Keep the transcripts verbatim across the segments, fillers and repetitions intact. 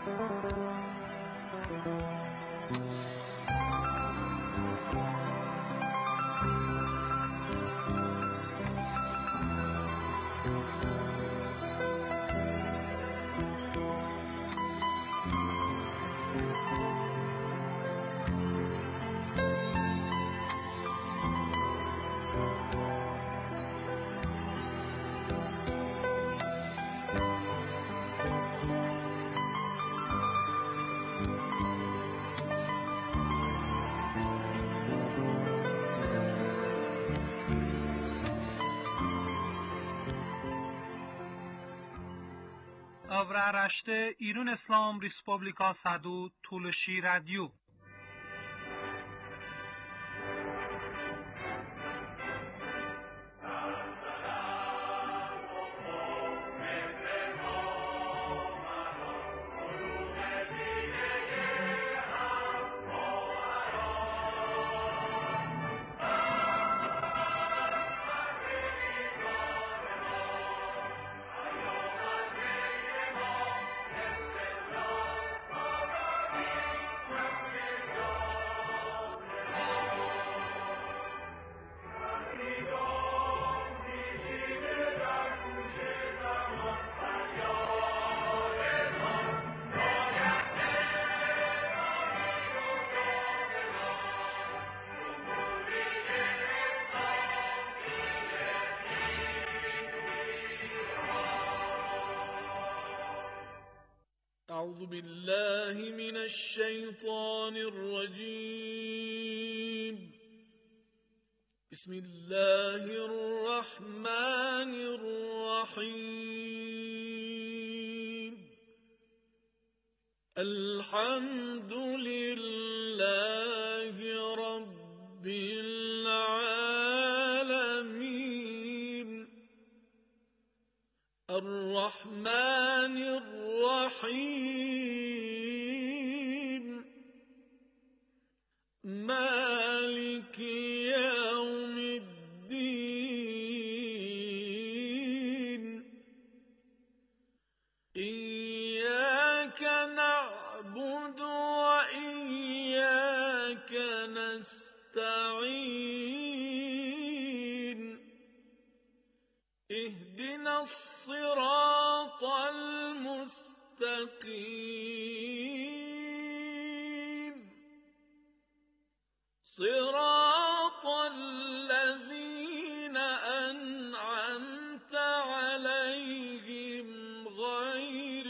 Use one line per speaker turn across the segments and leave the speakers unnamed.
Avraaraşte İran İslam Respublika Sadu Tulshi Radio.
أعوذ بالله من الشيطان الرجيم. بسم الله الرحمن الرحيم. الحمد لله رب العالمين. الرحمن الرحيم. مالك يوم الدين. إياك نعبد وإياك نستعين. اهدنا الصراط المستقيم. صراط الذين أنعمت عليهم غير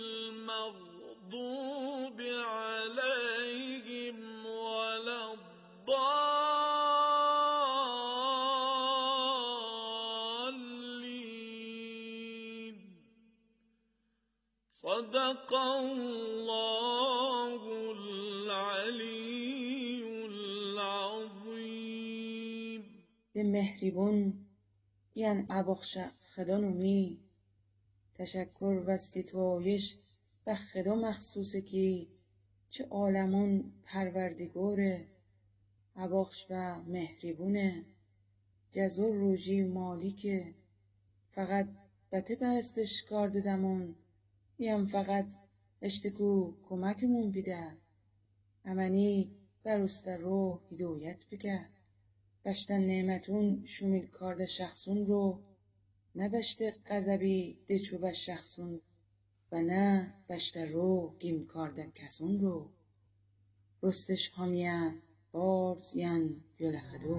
المغضوب عليهم ولا الضالين. صدق الله العلي العظيم.
ده مهربون یعن ابخش خدا نومی تشکر و ستایش به خدا مخصوصه که چه عالمون پروردگاره، ابخش و مهربونه، جزور روژی مالیکه. فقط بته بستش کار ددمون یم فقط اشتکو کمکمون بیده. امنی برست رو هدایت بگه. بشتن نعمتون شمیل کارده شخصون رو، نه بشت غضبی دچو بش شخصون و نه بشت رو گیم کارده کسون رو. رستش همیه بارز ین یل خدو.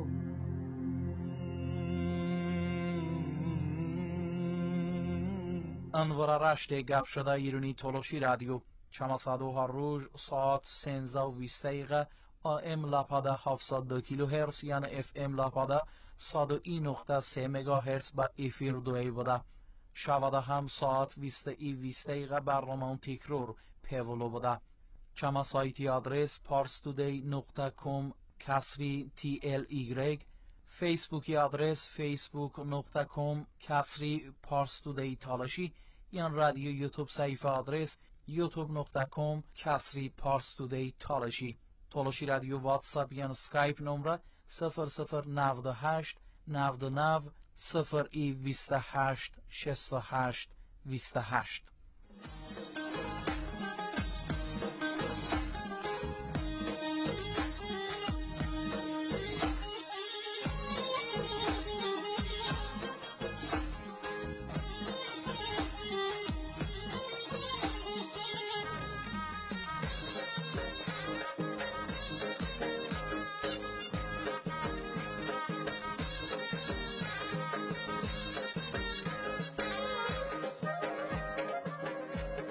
انوار رشت گپ شده ایرانی تولوشی رادیو چماسادو هر روز ساعت سنزده و بیست دقیقه آم لاپاده هفتصد و دو کیلو هرتز یعنی اف ام لاپاده صد و یک نقطه سه مگا هرتز با افیر دوی بوده. شواده هم ساعت بیست ای بیست دقیقه برنامه تکرار پیولو بوده. چما سایتی آدرس پارستودی نقطه کام کسری تی ال ایگرگ، فیسبوکی آدرس فیسبوک نقطه کام کسری پارستودی تالشی، یان رادیو یوتیوب صفحه آدرس یوتیوب نقطه کام کسری پارستودی تالشی. تالشی رادیو واتساپ یان سکایپ نمره صفر صفر نود و هشت نود و نه صفر ای بیست و هشت شصت و هشت بیست و هشت.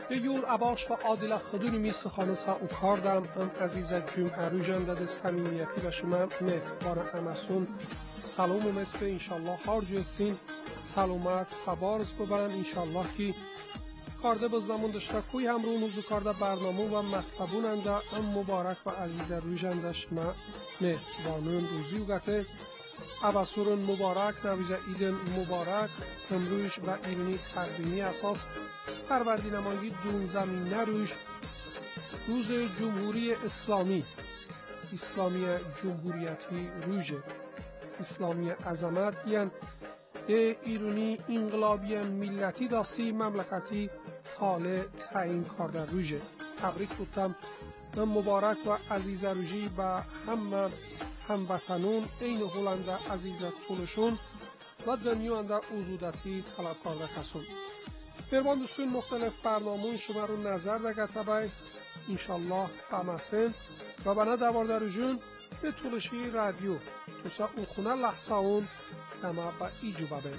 یور اباش و عادل خودونی می سخانسا او کاردم ام عزیز جمعه روژنده ده سمیمیتی و شما مهبار امسون سلام و مثل انشالله هر جسین سلامت سبارز ببرن انشالله که کارده بزدمون داشته کوی هم رو نوزو کارده برنامه و مطلبوننده ام مبارک و عزیز روژنده شما مهبانون روزی و گته اباسورون مبارک نویزه ایدن مبارک امروز و ایرانی تقویمی اساس فروردین ماهی دونزده روز روز جمهوری اسلامی اسلامی جمهوریتی روز اسلامی عظمت یعنی ایرانی انقلابی ملتی داسی مملکتی حال تعیین کرده روز تبریک بودم مبارک و عزیز روزی به همه هموطنون این هلند عزیز طولشون و دنیا اندر اوزودتی طلب کرده کسون بربان دوستون مختلف برنامون شما رو نظر دگه تبای انشالله بمسن و بنا دوار در جون به طولشی رادیو توسا او خونه لحظه اون دما با ایجو ببین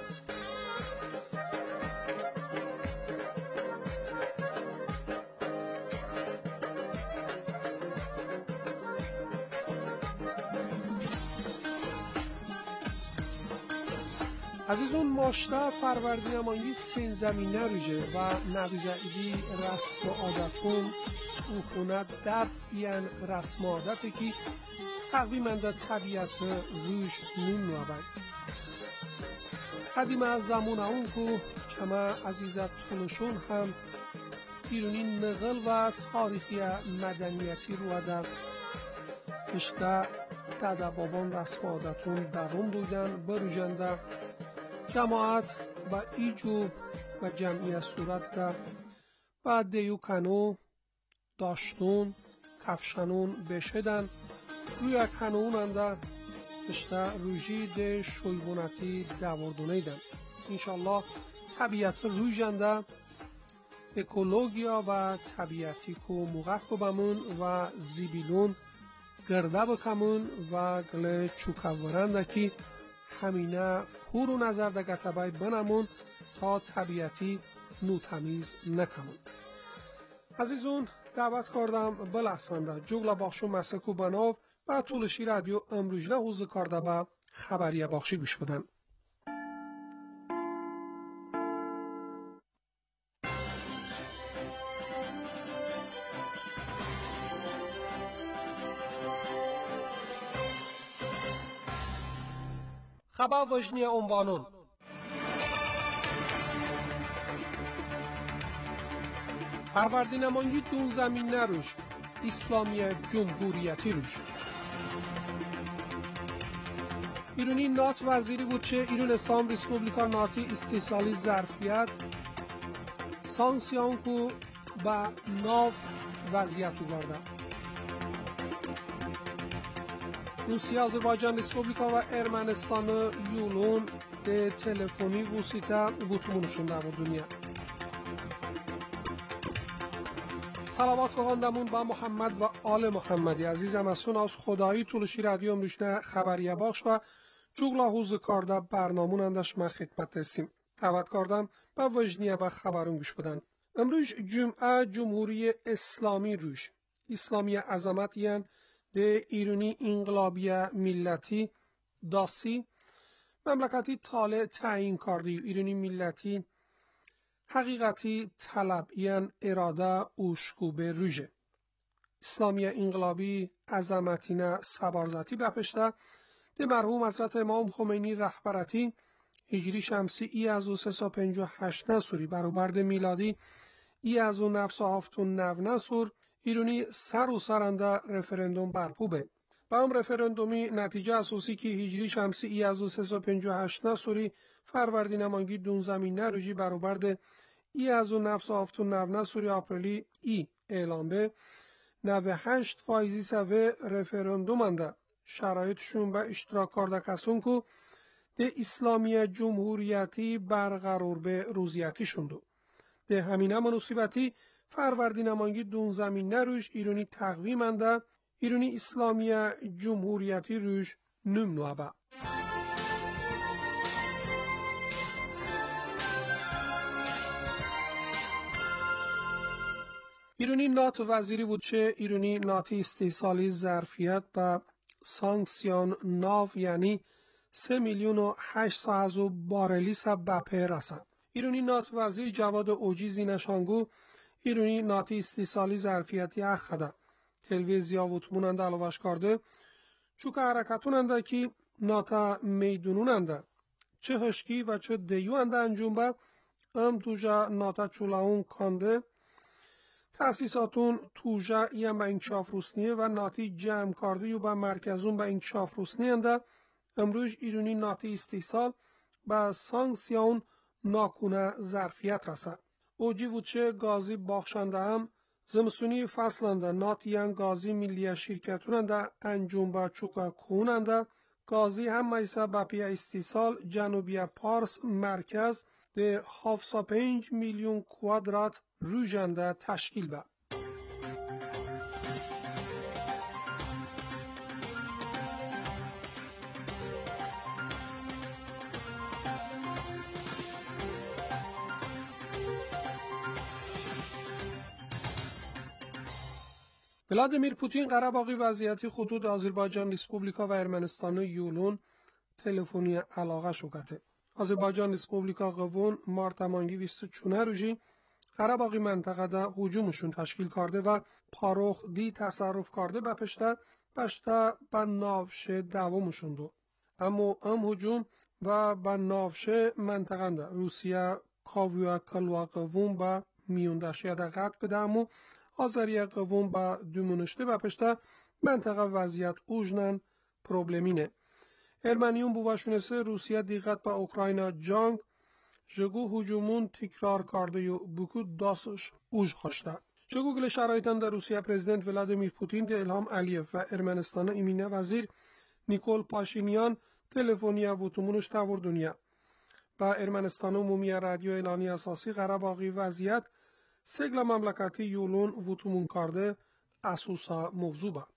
عزیزون ماشته فروردین ماهی سین زمینه روژه و نویزه ایدی رسم و عادتون او خونه در بیان رسم و عادتی که تقویماً در طبیعت روش نون نوابد قدیم از زمان اون که چما عزیزت طولشون هم ایرانی نقل و تاریخی مدنیتی رو در اشته داده بابان رسم و عادتون دوام دویدن بروژنده جماعت و ایجو و جمعیت صورت در و دیو کنو داشتون کفشنون بشدن روی کنون اندر اشته روژی ده شویبونتی دوردونه دن انشالله طبیعت روژنده اکولوگیا و طبیعتی که موقع ببمون و زیبیلون گرده بکمون و گل چوکورنده که همینه خورو نظر دگه تبای بنمون تا طبیعتی نو تمیز نکمون عزیزون دعوت کردم بلحسنده جگل باخشو مسکو بناو و طولشی رادیو امروجنه حوز کرده به خبریه باخشی گوش بدن خبر وجنی عنوانون فروردین ماهی دونزده روز اسلامی جمهوریتی روز ایرانی نات وزیری بود چه ایران اسلام ریسپوبلیکا ناتی استیصالی ظرفیت سانسیان کو با ناو وضعیت گرده روسیه آذربایجان ریسپوبلیکا و ارمنستان یولون به تلفنی وسیطه بوتمونشون در دنیا صلوات بخواندمون با محمد و آل محمدی عزیزم از سون از خدایی طولشی رادیو امروشنه خبریه باخش و جوگلا حوز کارده برنامون اندش من خدمت هستیم دعوت کردم با وجنیه و خبرون گوش بدن امروز جمعه جمهوری اسلامی روش اسلامی عظمت یعن ده ایرانی انقلابی ملتی داسی مملکتی طالع تعیین کرده ایرانی ملتی حقیقتی طلب یعن اراده اوشکوبه روژه اسلامی انقلابی عظمتینه سبارزتی بپشته ده مرحوم حضرت امام خمینی رهبرتی هجری شمسی ای از و سه و پنج و هشت نسوری برابر میلادی ای از و نفس و هفتون نو نسور ایرانی سر و سرنده رفرندوم برپوبه با هم رفرندومی نتیجه اساسی که هجری شمسی ای از و سه و پنج و هشت نسوری فروردین مانگی دونزمین نروژی برابر ای از و نفس و هفتون نو نسوری آپریلی ای اعلام به نو هشت فایزی سوه رفرندوم انده شرایطشون به اشتراک کرده کسون که ده اسلامی جمهوریتی برقرار به روزیتی شندو ده همینه مناسبتی فروردین مانگی دونزمین روش ایرانی تقویم انده ایرانی اسلامی جمهوریتی روش نم نوابه ایرانی نات وزیری بودچه ایرانی ناتی استیصالی ظرفیت و سانکسیون ناو یعنی سه میلیون و هشتصد بارلی سب بپه رسد. ایرانی نات وزیر جواد اوجیزی نشانگو ایرانی ناتی استیصالی ظرفیتی اخده. تلویزیا وطموننده علاوش کرده چوک حرکتوننده که ناتا میدونوننده چه هشکی و چه دیوانده انجام به ام توجه ناتا چولاون کانده تأسیساتون توجه یم به انکشاف روسنیه و ناتی جمع کرده یو به مرکزون به انکشاف روسنیه انده امروز ایرانی ناتی استیصال به سانکسیون ناکونه ظرفیت رسد. اوجی وچه گازی باخشنده هم زمسونی فصلنده ناتیان گازی ملی شرکتوننده انجام با چوکا کوننده گازی هم میسا با پی استیصال جنوبی پارس مرکز ده هفتصد و پنج میلیون کوادرات روژنده تشکیل به. ولادیمیر پوتین قره‌باغی وضعیتی خطوط آذربایجان ریسپوبلیکا و ارمنستان یولون تلفنی علاقه شکته. آذربایجان ریسپوبلیکا قوون مارتمانگی بیست و چونه روژی قره‌باغی منطقه ده هجومشون تشکیل کرده و پاروخ دی تصرف کرده به پشته پشته به ناوشه دوامشون دو. اما ام هجوم و به ناوشه منطقه ده روسیه کاویا کلوا قوون به میوندشیه ده قد بده امو آذریه قوون با دومونشته و پشته منطقه وضعیت اوجنن پروبلمینه. ارمنیون بواشونسه روسیه دیقت با اوکراینا جنگ جگو هجومون تکرار کرده و بکو داسش اوج هاشته. جگو گل شرایطان در روسیه پرزیدنت ولادیمیر پوتین ده الهام علیف و ارمنستان ایمینه وزیر نیکول پاشینیان تلفنیا بوتومونش تاور دنیا و ارمنستان عمومی رادیو اعلانی اساسی قره‌باغی وضعیت سگل مملکتی یولون وطمون کرده اساسا موضوع با.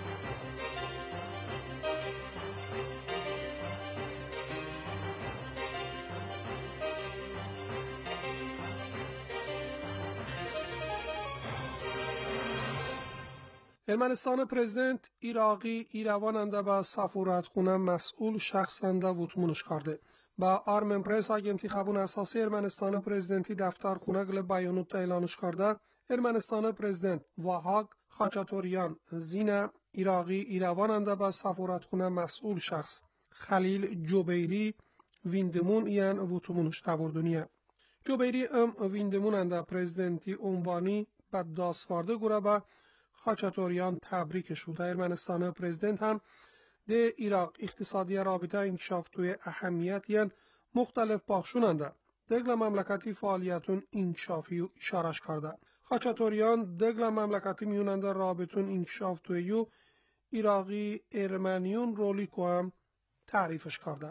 ارمنستان پرزیدنت ایراقی ایرواننده با سفارت خونه مسئول شخصنده وطمونش کرده. با آرمن پرس آگنتی خبون اساسی ارمنستان پرزیدنتی دفتر خونه گل بیانوت اعلانش کرده ارمنستان پرزیدنت واهاگ خاچاتوریان زینه ایراقی ایرواننده با سفارت خونه مسئول شخص خلیل جوبیری ویندمون یان وطمونش تاوردونیه. جوبیری ام ویندموننده پرزیدنتی عنوانی با داسوارده گوره با خاچاتوریان تبریک شده. ارمنستان پرزیدنت هم ده ایراق اقتصادی رابطه انکشاف توی اهمیت یان مختلف باخشوننده دگل مملکتی فعالیتون انکشافی و اشارش کرده. خاچاتوریان دگل مملکتی میوننده رابطون انکشاف توی یو ایراقی ارمنیون رولی کو هم تعریفش کرده.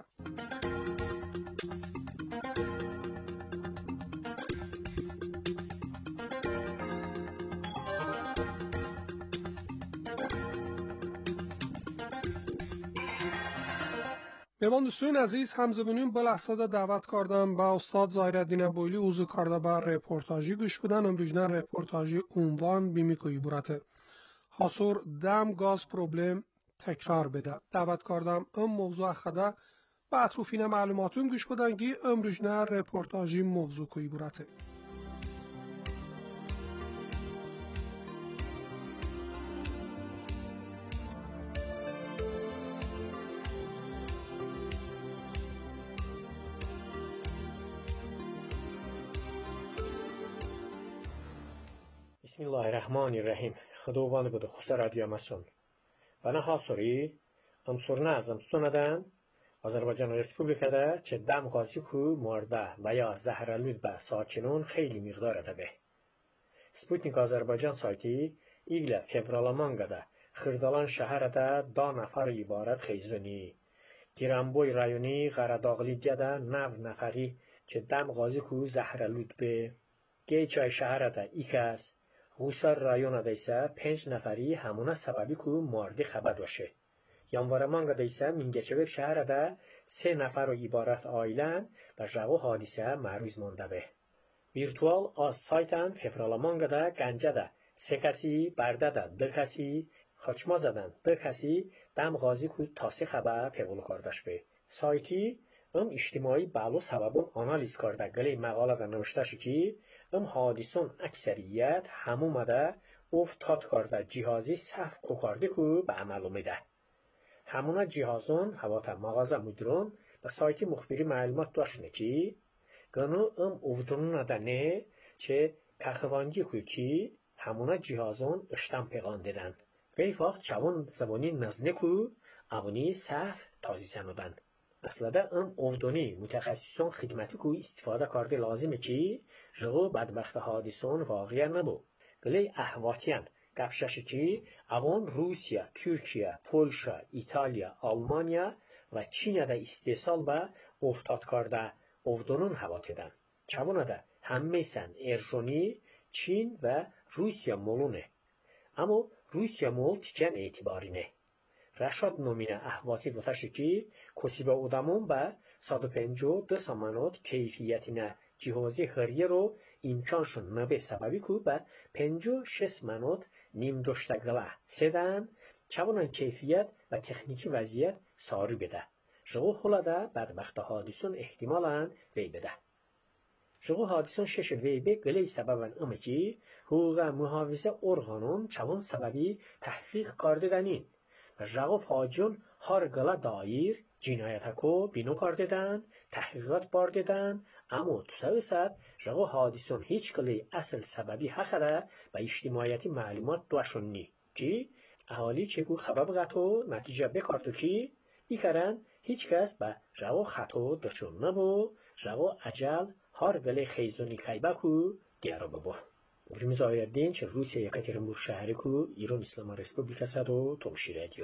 میوان دوستان عزیز همزبونیم بلحصد دعوت کردم با استاد ظاهرالدین بویلی اوزو کرده با رپورتاجی گوش بدن امروزنه رپورتاجی عنوان بیمیکوی براته حاصور دم گاز پروبلم تکرار بده دعوت کردم ام موضوع خدا و اطروفین معلوماتون گوش بدن که امروزنه رپورتاجی موضوع کوی براته.
بسم الله الرحمن الرحیم. خداوند بود خسر رادیو مسون. بنا حاصری امسورنا از امسوندن آذربایجان ریسپوبلیکادا چه دم غازی کو مرده و یا زهرالود به ساکنون خیلی مقدار ده. سپوتنیک آذربایجان سایتی ایگل فevralamangada خردالان شهرده دا نفر عبارت خیزونی. تیرانبوی رایونی قره‌داغلیگادا نو نفری چه دم غازی کو زهرالود به گیچای شهرده ایکاس غوسار رایون دیسه پنج نفری همونه سببی که ماردی خبر باشه. یانوارمانگا دیسه منگچور شهر ده سه نفر و عبارت آیلن و جو حادثه معروض مونده به. virtual az saytan fevralamangada gancada سه کسی بردده ده کسی خچما زدن ده کسی دم غازی کوی تاسه خبر پیغول کردش به سایتی ام اجتماعی بالو سببون آنالیز کرده گلی مقاله در نوشتشی که ام حادثون اکثریت همو مده افتاد کرده جهازی صف کو کرده که به عمل اومده همونا جهازون حواتا مغازه مدرون به سایتی مخبری معلومات داشتنه که گنو ام افتونون ندنه چه کخواندی کوی که همونا جهازون اشتم پیغان دیدن. گاهی وقت چوان زبانی نزنکو اوانی صف تازی سنودن. اصلا ده ام افدونی متخصصون خدمتی کوی استفاده کرده لازمه که جغو بدبخت حادثون واقعا نبو. گلی احواتیان گفششی که اوان روسیا، ترکیه، پولشا، ایتالیا، آلمانیا و چین ده استحصال به افتاد کرده افدونون حواتیدن. چوان ده همه سن ارژونی چین و روسیا مولونه. اما روسیا مول تیکن اعتباری نه. رشاد نومینه احواتی دوتاشی که کسی با اودمون به صد و پنجاه دو سامانات کیفیتی نه جهازی هریه رو امکانشون نبه سببی که به پنجاه شش منات نیم داشتگله سدن چونان کیفیت و تکنیکی وضعیت ساری بده. جغو خلاده بدبخت حادثون احتمالاً وی بده. جغو حادثون شش وی به گلی سببن اما که حقوق محافظه ارغانون چون سببی تحقیق کرده دنین و جغو فاجون هر گله دایر جنایت کو بینو کرده دن تحقیقات برده دن اما تو سویست جغو حادثون هیچ گلی اصل سببی حقره و اجتماعیتی معلومات دوشون نی که احالی چگو خبر غطو نتیجه بکردو که ایکرن هیچ کس به جغو خطو دچون نبو جغو عجل هر گله خیزونی خیبه کو دیارو ببو. برمیز آیردین چه روسیه یکاترینبورگ شهری کو ایران اسلامی رسپوبلیک است و تلوشی رادیو.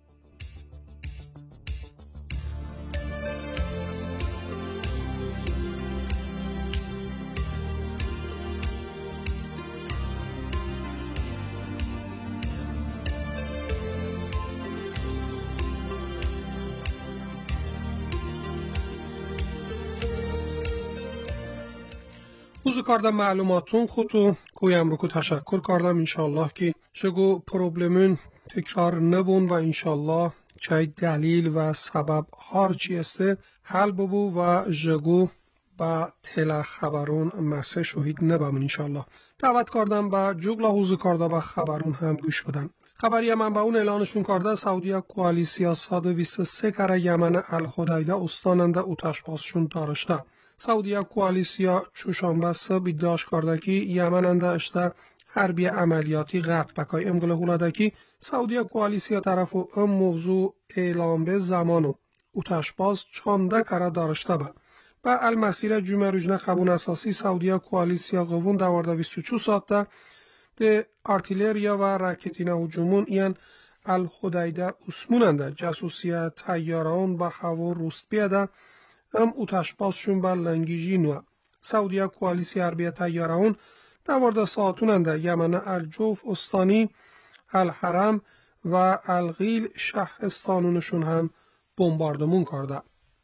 اوزو کردم معلوماتون خودتو کویم رو که تشکر کردم انشالله که چگو پروبلمون تکرار نبون و انشالله چه دلیل و سبب هر چی استه حل ببو و جگو با تلا خبرون مسه شهید نبامون انشالله. دعوت کردم با جگلا اوزو کرده با خبرون هم گوش بدن. خبری من با اون اعلانشون کرده سعودیا کوالیسیا صد و بیست و سه کره یمن الهدیده استاننده اوتش بازشون دارشته. سعودیا کوالیسیا چوشانبه سه بیداش کرده که یمن انده اشته حربی عملیاتی غرب بکای امگل هولاده که سعودیا کوالیسیا طرف و ام موضوع اعلام به زمانو اوتش باز چانده کره دارشته با. با المسیر جمعه روزنه خبون اساسی سعودیا کوالیسیا قوون دوارده بیست و چهار ساعته ده ارتیلریا و راکتینا هجومون این الهدیده اسموننده جاسوسیه تیاران با هوا روست بیاده ام اوتش بازشون بر لنگیجی نوه. سعودیا کوالیسی حربی تیاران دوارده ساعتوننده یمن الجوف استانی الحرم و الغیل شهرستانونشون هم بمباردمون کرده.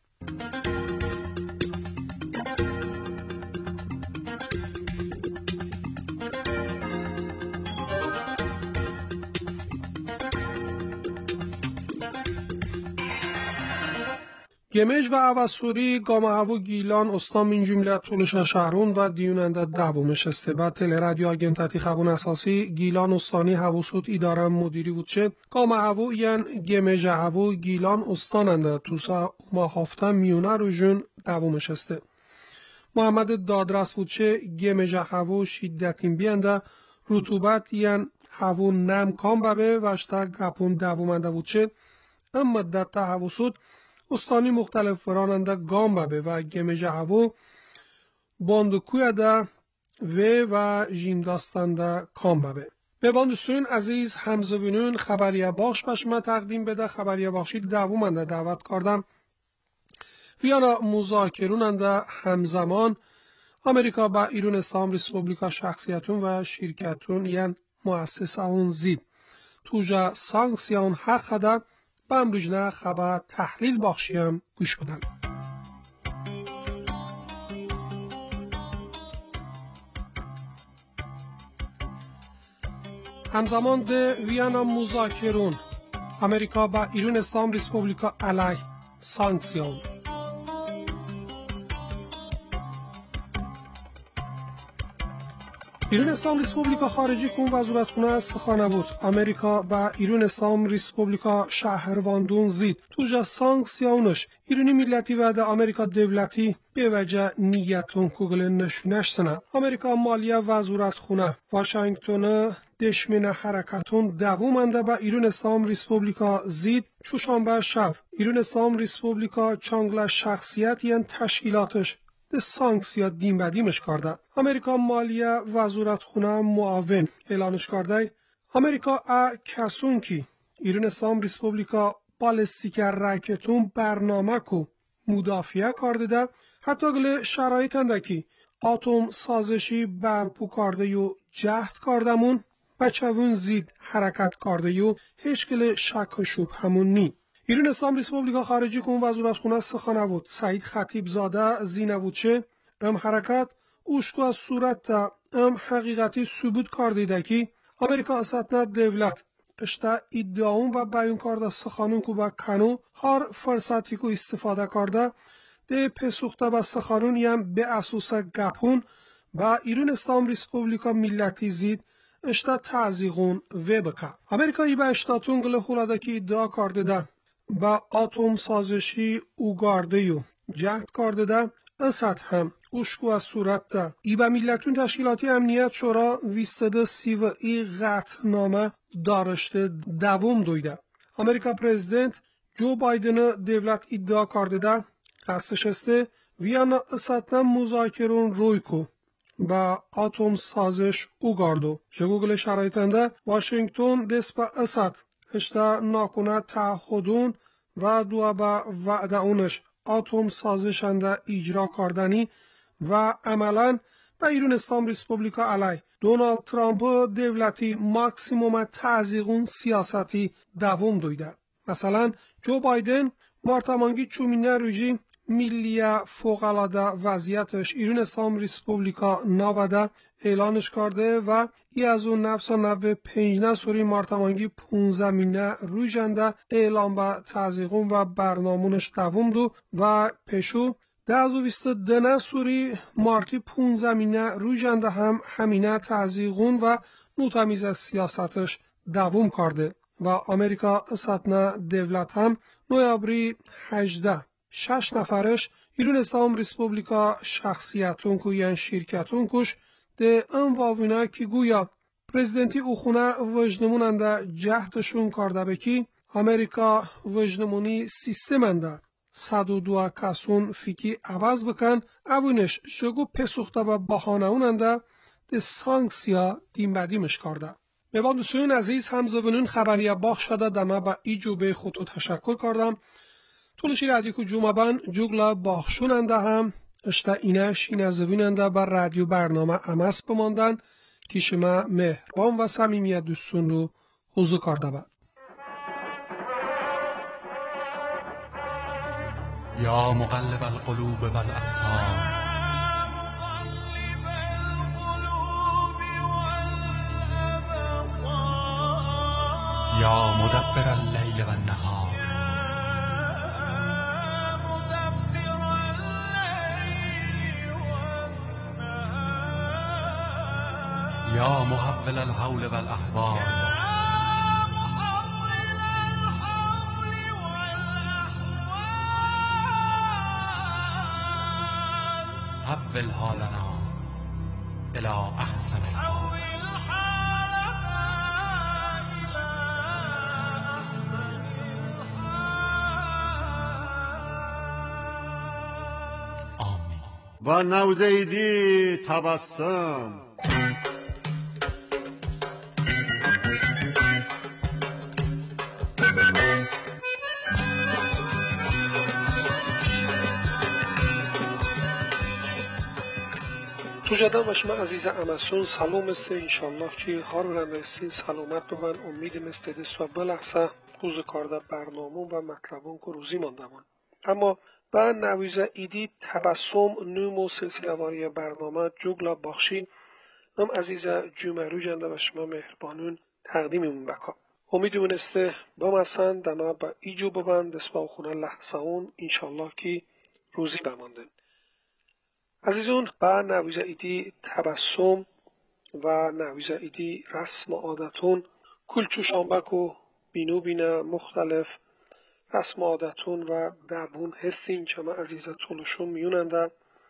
گمج و اوسوری گامهوو گیلان استان من جمله طولش شهرون و دیوننده دومش استه و تل رادیو آگنتاتی خبون اساسی گیلان استانی هووسوت اداره مدیری بود چه گامهوو ین گمج هوو گیلان استاننده توسا ما هفته میونه رو جون دومش استه. محمد دادرس بود چه گمج هوو شدتین بیانده رطوبت ین هوو نم کام ببه وشتا گپون دومنده بود چه ام مدت هووسوت استانی مختلف فراننده گام ببه و گمج هوو باندکوی ده و و جینداستنده کام ببه. به باندسون عزیز همزبونون خبریه باخش بشما تقدیم بده خبریه باخشی دومنده دعوت کردم ویانا مذاکروننده همزمان امریکا با ایران اسلام ریسپوبلیکا شخصیتون و شرکتون یعن مؤسسه اون زید توجه سانکسیون حق ده با امروجنه خبر تحلیل باخشیم گوش بدن. همزمان ده ویانا مذاکرون امریکا با ایران اسلام ریسپوبلیکا علیه سانکسیون. ایران اسلام ریسپوبلیکا خارجی کن وزارتخانه از سخانوود امریکا با ایران اسلام ریسپوبلیکا شهرواندون زید توجه سانکسیونش ایرانی ملتی و ده امریکا دولتی به وجه نیتون کوگل نشونش سنه. امریکا مالیه وزارتخانه واشنگتن دشمن حرکتون دوومنده با ایران اسلام ریسپوبلیکا زید چوشانبه شب ایران اسلام ریسپوبلیکا چانگل شخصیت یعن تشکیلاتش ده سانکسیا دیم بدیمش کرده. امریکا مالیه وزارتخانه معاون اعلانش کرده امریکا ا کسون کی ایران اسلام ریسپوبلیکا بالستیک راکتون برنامه کو مدافعه کرده ده حتی گل شرایط اندکی اتم سازشی برپو کرده یو جهد کردمون بچه‌ون زید حرکت کرده یو هیچ گل شک و شوب همون نی. ایران اسلام ریسپوبلیکا خارجی کن وزارتخانه سخانوود سعید خطیب زاده زینوودچه ام حرکت اوشکو از صورت تا ام حقیقتی ثبوت کرده که امریکا اساتنا دولت اشتا ادعاون و بیان کرده سخانون کو با کنو هر فرصتی کو استفاده کرده ده پسوخته با سخانون یم به اساس گپون با ایران اسلام ریسپوبلیکا ملتی زید اشتا تعزیقون و بکا. امریکایی با اشتاتون گل خولاده که ادعا کرده ده با اتم سازشی اوگارده یو جهد کرده ده اسات هم اوشکو از صورت ده ای با ملتون تشکیلاتی امنیت شورا ویستده سی و ای قطعنامه دارشته دوم دویده. امریکا پرزیدنت جو بایدن دولت ادعا کرده ده قصدش استه ویانا اساتنا مذاکرون روی کو با اتم سازش اوگاردو جگوگل شرایطنده واشنگتن دست با اسات اشتا ناکنه تعهدون و دو با وعده اونش اتم سازشنده اجرا کردنی و عملا به ایران اسلام ریسپوبلیکا علیه دونالد ترامپ دولتی ماکسیموم تعزیقون سیاستی دوم دویده. مثلا جو بایدن مارتامانگی چومینه روژی ملیه فوق‌العاده وضعیتش ایران اسلام ریسپوبلیکا نواده اعلانش کرده و ای از اون نفس و نوه پنجنه سوری مارتامانگی پونزمینه روی جنده اعلان به تعزیقون و برنامونش دوم دو و پشو ده از او ویسته دنه سوری مارتی پونزمینه روی جنده هم همینه تعزیقون و نوتمیز سیاستش دوم کرده و امریکا اساتنا دولت هم نویابری هجده شش نفرش ایران اسلام ریسپوبلیکا شخصیتون کو یعن شرکتون کش ده ام واوینا کی گویا پرزیدنتی اوخونه وجنموننده جهدشون کرده بکی امریکا وجنمونی سیستمنده صد و دو کسون فیکی عوض بکن اوینش جگو پسوخته با بحانه اوننده ده سانکسیا دیم بدیمش کرده. به با دوستان عزیز همزبانون خبری باخ شده دمه با ای جوبه خودتو تشکر کردم. طولشی رادیو کو جومبان جوگلا باخشوننده هم اشتا اینش این از ویننده بر رادیو برنامه امس بماندن که شما مهربان و صمیمیت دوستون رو حضور کرده با.
یا مقلب القلوب والابصار یا مدبر اللیل والنهار یا محول الحول والاحوال حول حالنا الى احسن الحال. آمین.
و نوزیدی تبسم
توجده باشم عزیز امسون سلام است انشالله که هر رمسی سلامت و من امید مستدس و بلحظه خوز کارده برنامه و مطلبون که روزی ماندمان. اما با نویزه ایدی تبسم نومو سلسله واری برنامه جوگلا بخشی هم عزیز جمعه رو جنده و شما مهربانون تقدیممون بکا امیدمون استه بمسن دما با ایجو ببند اسبا خونه لحظه اون انشالله که روزی بماندن. عزیزون با نویزه ایدی تبسم و نویزه ایدی رسم و عادتون کلچو شانبکو بینو بینه مختلف رسم و عادتون و دربون هستین چما عزیزه طولشون میوننده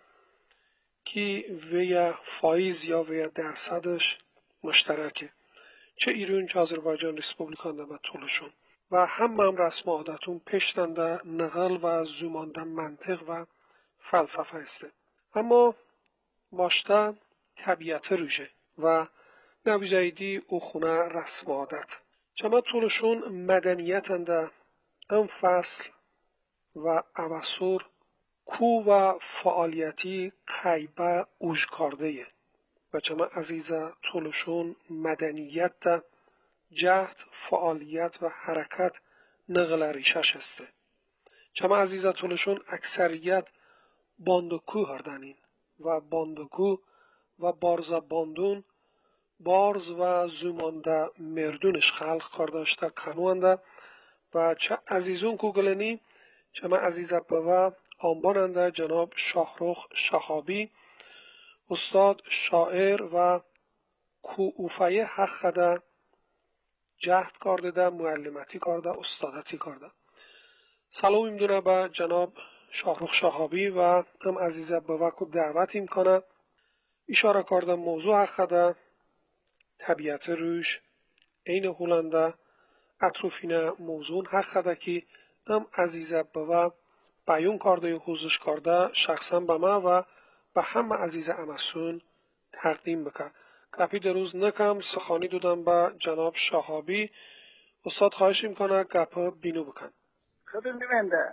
که ویا فایز یا ویا درصدش مشترکه چه ایران چه آذربایجان ریسپوبلیکان و طولشون و هم هم رسم و عادتون پشتنده نقل و زومانده منطق و فلسفه هسته. اما ماشته طبیعت روشه و نویزایدی او خونه رسم عادت چما طولشون مدنیتنده ام فصل و اوسور کو و فعالیتی قیبه اوش کرده و چما عزیزه طولشون مدنیت ده جهد فعالیت و حرکت نقل ریشش هسته. چما عزیزه طولشون اکثریت باندکو هردنین و باندکو و بارز باندون بارز و زومانده مردونش خلق کرداشته کنوانده و چه عزیزون کوگلنی چما عزیزه بوا آنباننده جناب شاهرخ شهابی استاد شاعر و کووفه حق ده جهد کرده ده معلمتی کرده استادتی کرده. سلام میدونه به جناب شاهرخ شهابی و هم عزیزه بوا کو دعوت میکنه اشاره کرده موضوع حق ده طبیعت روش این هولنده اطروفین موضوع حق ده که هم عزیزه بوا بیان کرده و خوزش کرده شخصا به ما و به همه عزیز امسون تقدیم بکن. گپی در روز نکم سخانی دادم به جناب شهابی استاد خواهش میکنه گپ بینو بکن.
خب میبنده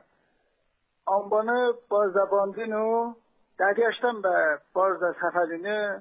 آنبانه بازدباندینو دریاشتم به بازد سفرینه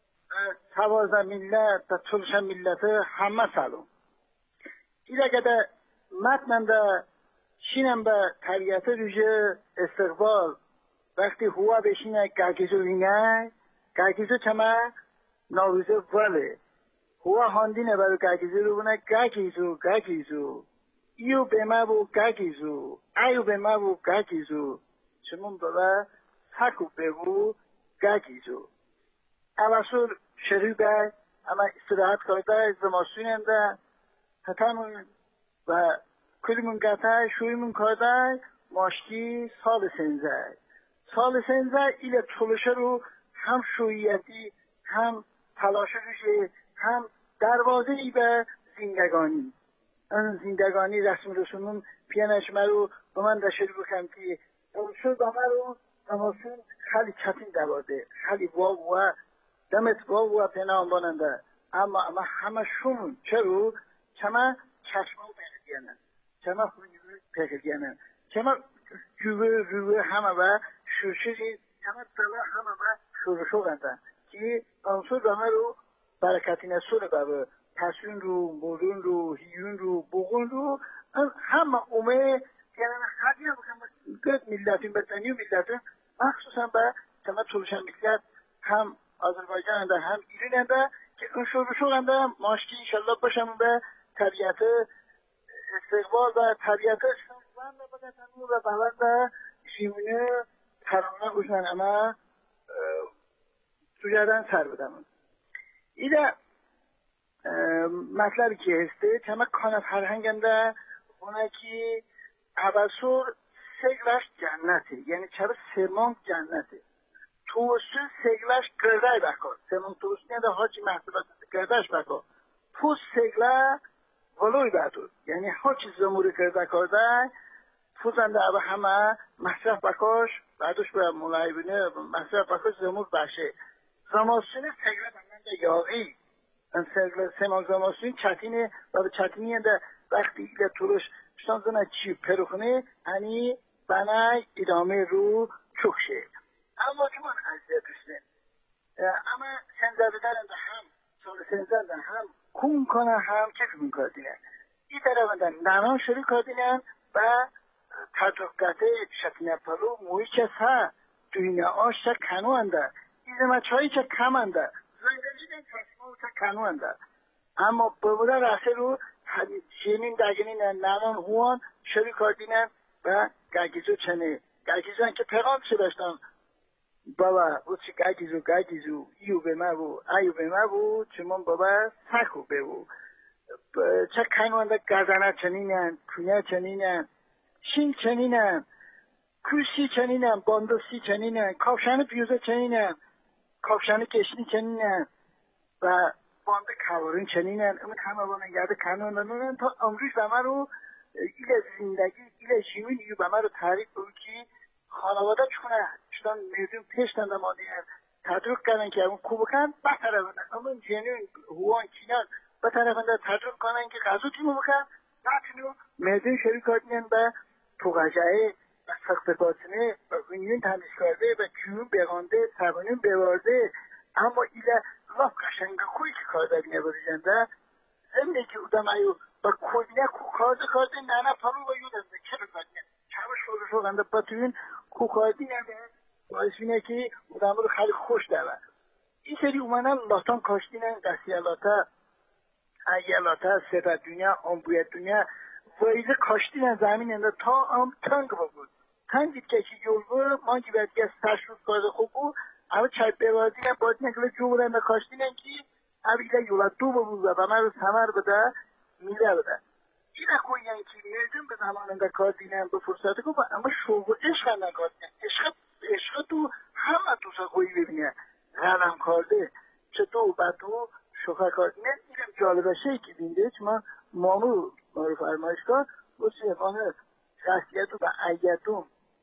توازه ملت و طولش ملت همه سلام ایده که ده متنم ده شینم به طبیعت روژه استقبال وقتی هوا بشینه گرگیزو رینه گرگیزو چمه ناویزه وله هوا هاندینه برو گرگیزو رو بونه گرگیزو گرگیزو ایو به ما بو گرگیزو ایو به ما بو گرگیزو چمون بابا سکو بگو گرگیزو اواسور شروع گرد اما استراحت کرده زماسون ده تتمون و کلیمون گته شویمون کرده ماشتی سال سنزه سال سنزه ایل طولشه رو هم شویتی هم تلاش روشه هم دروازه ای به زندگانی اون زندگانی رسم رسومون پیانش مرو با من در شروع بکنم که طولشه با مرو زماسون خیلی چطین دواده خیلی واو و دمت واو و پنام باننده اما اما همه شون چرو چما چشمو بگیانن چما خوی بگیانن چما جوه روه همه و شوشی چما طلا همه و شورشو گنده که انصور همه رو برکتی نسول بابا پسون رو مورون رو هیون رو بغون رو همه اومه یعنی خیلی هم گرد ملتین بطنی و ملتین مخصوصا به چما طولشن ملت هم آذربایجان انده هم ایران انده که اون شروع شدنده ماشکی انشالله باشم به طبیعت استقبال و طبیعت استقبال و بگتنو و بلند جیمونه ترانه بوشن اما سوجردن سر بدم ایده مطلبی که هسته چما کانت فرهنگنده اونه که اوسور سگلش جنته یعنی چرا سرمان جنته توسو سگلش گردای بکن سمون توسو نیده هاچی محصولات گردش بکن پوست سگله ولوی بردود یعنی هاچی زموری گرده کرده پوزنده او همه مصرف بکاش بعدش به ملاعبینه مصرف بکاش زمور بشه زماسون سگله بمنده یاغی این سگله سمان زماسون چطینه و به چطینی انده وقتی ایله طولش شتان زنه چی پروخنه هنی بنای ادامه رو چکشه اما چون عزیزه دوستن اما سنزه بدرن ده هم سال سنزه ده هم کون کنه هم کیف میکنه این طرف اندن نانان شروع کردینن و تطرقته شکل پلو موی چه سا دوینه آش چه کنو انده این زمان چایی چه کم انده زنگلیدن چشمه چه کنو انده اما ببوده رسه رو شینین دگنین نمان هوان شوی کردینن و گگیزو چنه گگیزو که پیغام چه داشتن بابا او چی گگیزو گگیزو ایو به ما بو ایو به ما بو چمون بابا سکو ببو چه کنوانده گزنه چنینن کنه چنینن شین چنینن کوسی چنینن باندوسی چنینن کافشان پیوزه چنینن کافشان کشنی چنینن و بانده کوارین چنینن اون همه بانه یاد کنوانده تا امروز به من رو ایل زندگی ایل شیمین ایو به من رو تعریف بود که خانواده چونه چطان میدون پیشتن دمانی تدرک کردن که اون کوبکن بطرفنده اما جنین هوان کینن بطرفنده تدرک کنن که غذو تیمو بکن نتونو میدون شروع کردن به توقجعه و سخت باتنه و غنیون تمیز کرده و کیون بغانده سبانون بوارده اما ایله لاف قشنگ خوی که کار داری نبریجنده زمینه که اودم ایو با کودینه کو کارده کارده ننه فرو و یودنده چه بکنه چهوش فرو شوگنده باتوین کو کاردی نده باعث اینه که اودم رو خیلی خوش داره این سری اومنم لاتان کاشتینن قصیالاتا ایالاتا ستا دنیا آنبویت دنیا وایزه کاشتینن زمین انده تا هم تنگ بود تنگ دید که چی جول بود ما که باید گست تشروف کارده خوب بود اما چای بوازینن باید نکله جو بودن کاشتینن که اویده یولا دو بود و من رو سمر بده میده بده این اکوی یعنی که میردن به زمان انده کار دینن به فرصت کو اما شوق و عشق انده کار دینن عشق عشق تو همه تو ساخویی ببینه غلم کرده چه تو و تو شوخه کار دینن اینم جالبه شایی که بینده چه من مامو مارو فرمایش کار و سیفانه شخصیت و ایتون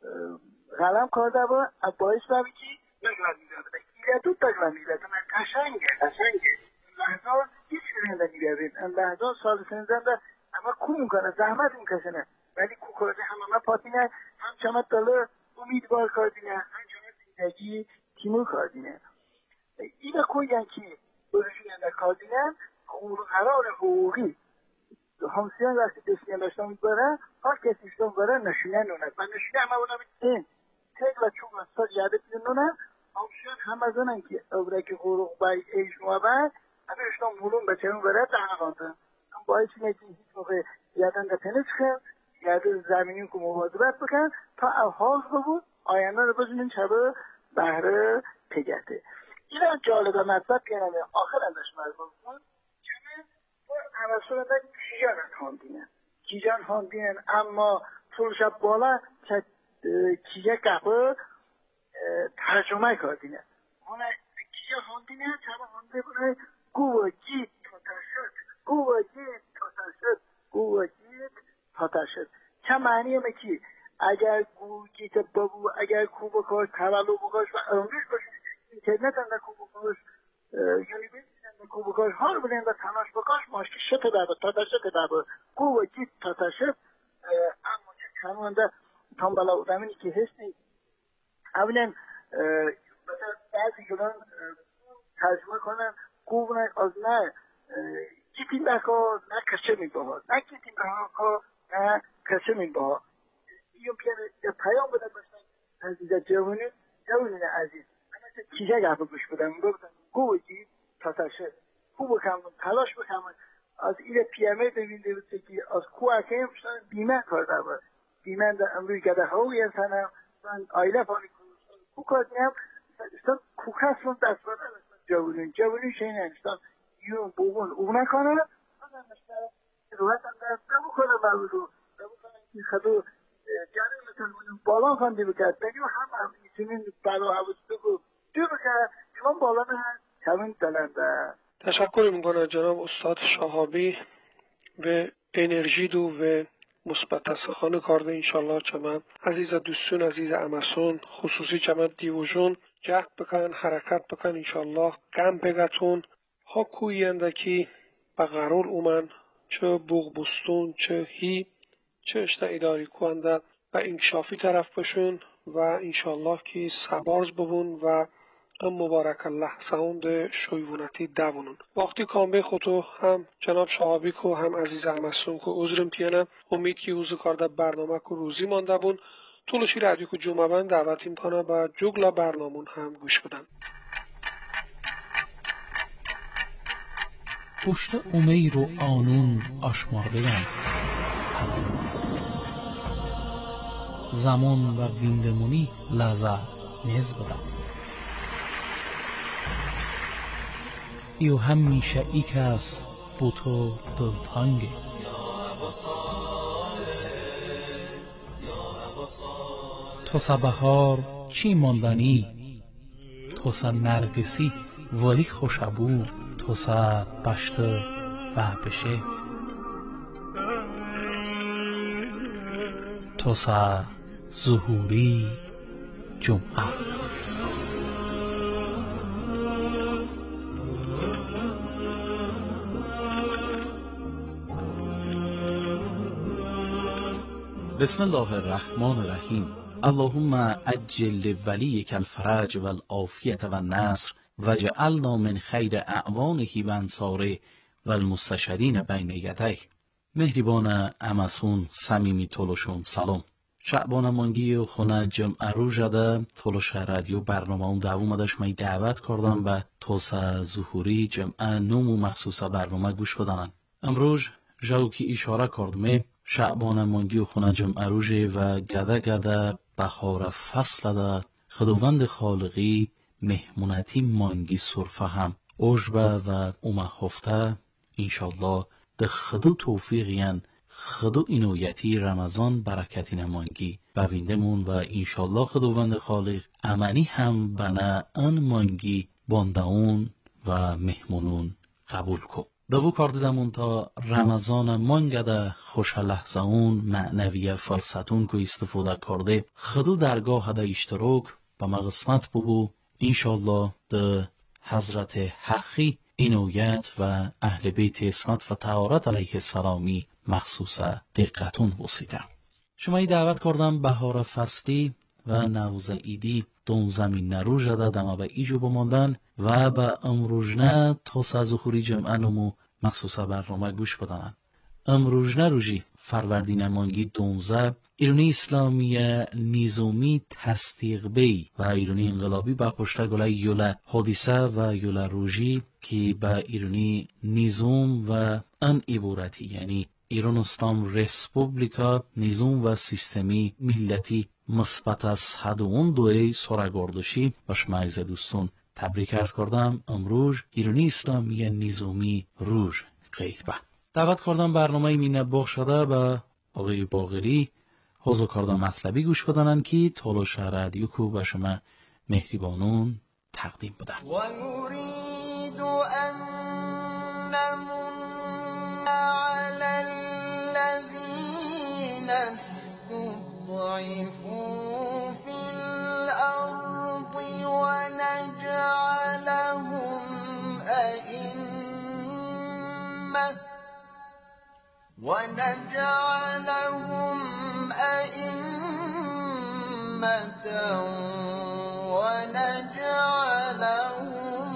غلم کرده با باعث باید که دقلم میده بده ایتون دقلم میده بده قشنگه قشنگه لحظه هیچ برنده میبرین لحظه سال سنزن ده اما کو میکنه زحمت میکشنه ولی کو کرده همه ما پاتینه هم چمت داله امیدوار کردینه هم چمت زندگی تیمو کردینه این کوی یکی برشون در کردینه قرار حقوقی همسیان وقتی دستیان داشتن میباره هر کسی داشتن باره نشونه نونه و نشونه همه اونا بیتین تک و چوب و سال یاده بیدن نونه همسیان همه زنن که اوبرک حقوق بای ایشنوه بای همه اشتان مولون بچه اون بره دهنه باید اینه که هیچ موقع یادن ده تنس خیل یاده زمینی که مواظبت بکن تا اوحاز بود آینده رو بزنین چبه بهره تگته این هم جالبه مطلب کنم آخر ازش مرمون کن چونه با همسون ده کیجان خواندینن کیجان خواندینن اما طولشب بالا کیجه قبل ترجمه کردینن اونه کیجه خواندینن چبه خونده بونه گوه جید تاتشد گوه جید تاتشد گوه جید تاتشد چه معنی همه کی اگر گوه جید بابو اگر کو بکاش تولو بکاش و امروز باشه اینترنت هم در کو بکاش یعنی بیدیدن در کو بکاش هار بودن در تناش بکاش ماشکی شت دابه تاتشد دابه گوه جید تاتشد اما چه کنوانده تام بلا ادامینی که هستی اولین مثلا بعضی گلان ترجمه کنن گوه از نه گیتیم بکا نه کشه می باها نه گیتیم بکا نه کشه می باها ایون پیام بده باشن عزیزه جوانی جوانی عزیز من چیزه گفت گوش بدم گفتم گوه جید تاتشه خوب بکنم تلاش بکنم از این پیامه ببینده بود که از کوه اکیم شدن بیمه کرده بود بیمه در امروی گده هاوی انسانم من آیله پانی کنم کو کردیم استان کوکس رو دست بده جوانی جوانی شینه استان یون بوون اون نکنه آدم مثل روحت هم دست نبو کنه مولو نبو کنه که خدو جانه مثل اون بالا خانده بکرد بگیو هم هم ایتونین بالا حوض بگو دو بکرد چون بالا نه همین دلنده
تشکر میکنم جناب استاد شهابی به انرژی دو و مثبت سخن کرده انشالله چمن عزیز دوستون عزیز امسون خصوصی چمن دیوژون جهد بکن حرکت بکن انشالله گم بگتون ها کوینده که به قرار اومن چه بوغ بستون چه هی چه اشتا اداری کنده و انکشافی طرف بشون و انشالله که سبارز ببون و ام مبارک الله ساوند شویونتی دوونون وقتی کامبه خودو هم جناب شهابی کو هم عزیز امسون کو عذرم پیانم امید که اوزو کارده برنامه کو روزی مانده بون طولشی رادیو کو جمعه بند دعوتیم کنه و جگلا برنامون هم گوش بدن
پشت امیر و آنون آشمارده‌اند. زمان و ویندمونی لذت نیز بدد. ایو همیشه ای کس بو تو دلتانگه. تو سا بهار چی ماندنی، تو سا نرگسی ولی خوشبو، تو سا بشت و بشه، تو سا ظهوری جمعه. بسم الله الرحمن الرحیم. اللهم عجل لولیک الفرج والعافیة والنصر وجعلنا من خیر اعوانه و انصاره و المستشهدین بین یدیه. مهربان امسون صمیمی تولشون سلام. شعبان مانگی و خونه جمعه رو جده تولش رادیو برنامه اون دوام داشت می دعوت کردم به توسع ظهوری جمعه نومو مخصوص برنامه گوش بدنن. امروز جو که اشاره کردم شعبان مانگی و خونه جمعه رو جه و گده گده بهار فصل ده خداوند خالقی مهمونتی مانگی صرفه هم عجبه و اومه خفته انشالله ده خدو توفیقین خدو اینویتی رمضان برکتی نمانگی ببیندمون و انشالله خداوند خالق امنی هم بنا ان مانگی باندهون و مهمونون قبول کو. دوو کاردیدمون تا رمضان مانگده خوش لحظه اون معنویه فرصتون که استفاده کرده خدو درگاه ده اشتراک با ما قسمت ببو انشالله ده حضرت حقی اینویت و اهل بیت اسمت و طهارت علیه السلامی مخصوص دقتون بسیده. شما ای دعوت کردم بهار فصلی و نوز ایدی دون زمین نرو جده دمه به ایجو بماندن و به امروجنه توسع ظهوری جمعه نمو مخصوص برنامه گوش بدنن. امروجنه روژی فروردین مانگی دونزه ایرانی اسلامی نیزومی تصدیق بی و ایرانی انقلابی با پشت گله یوله حادثه و یوله روژی که با ایرانی نیزوم و ان عبارتی یعنی ایران اسلام ریسپوبلیکا نیزوم و سیستمی ملتی مثبت از صد و اون دوی سرگردشی باش معیز دوستون تبریک عرض کردم. امروز ایرانی اسلامی نیزومی روژ قید به دعوت کردم برنامه مینه باغ شده به آقای باقری حضور کردم مطلبی گوش بدنن که تولش رادیو کو به شما مهربانون تقدیم بدن.
و نريد ان نمن على الذين استضعفوا في الارض ونجعلهم ائمه ونجعلهم أئمة ونجعلهم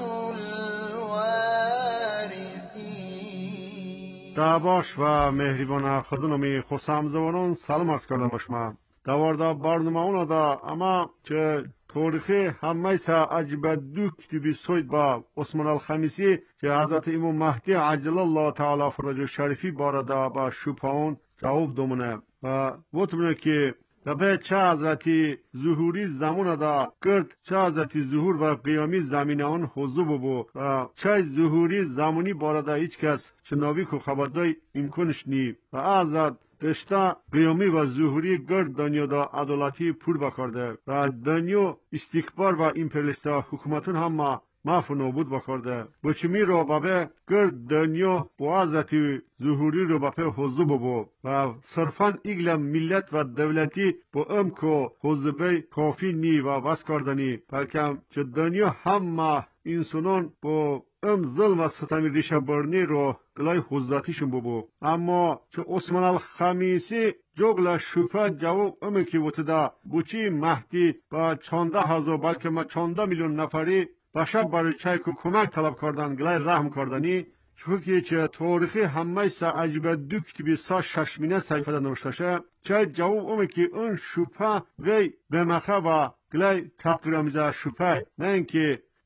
الوارثين.
دعواش و مهربان خودنمی خسام زوانان سلام عرض کردم شما. دوارده برنامه اونا دا اما که تاریخی همه سا عجب دو کتبی سوید با عثمان الخمیسی که حضرت امام مهدی عجل الله تعالی فرج شریفی بارده با شپاون جواب دومونه و وطمونه که دبه چه حضرتی ظهوری زمان دا کرد چه حضرتی ظهور و قیامی زمین آن حضور ببو و چه ظهوری زمانی بارده هیچ کس شناوی که خبردای امکانش نی و ازاد رشته قیامی و ظهوری گرد دنیا دا عدالتی پور بکرده و دنیا استکبار و امپریالیستا حکومتون هم محو نابود بکرده بچمی رو بابه گرد دنیا با حضرت ظهوری رو بپه حضور ببو و صرفا ایگل ملت و دولتی با ام که حضوبه کافی نی و بس کردنی بلکه چه دنیا هم انسانان با ام ظلم و ستم ریشه برنی رو گلای حضرتیشون ببو اما چه عثمان الخمیسی جوگل شوفه جواب امی که وطده بچی مهدی با چانده هزار بلکه ما چانده میلیون نفری باشد برای چای که کمک طلب کردن گلای رحم کردنی چونکه چه تاریخی همه سا عجبه دو کتبی سا ششمینه صحیفه ده نوشته شه چه جواب امی که اون شوفه وی به مخه و گلای تقریامیزه شوفه نه اینکه